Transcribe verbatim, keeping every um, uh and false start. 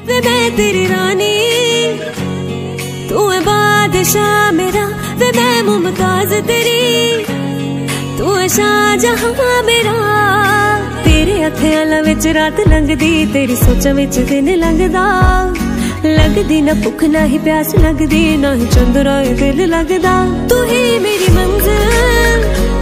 वे मैं तेरी रानी, तू है बादशाह मेरा वे मैं मुमताज तेरी, तू है शाहजहां मेरा। तेरे अखियां विच रात लंघदी, तेरी सोचां विच दिन लंघदा, लगदी ना भुख ना ही प्यास लगदी, ना ही चंद्रा दिल लगदा। तू ही मेरी मंजिल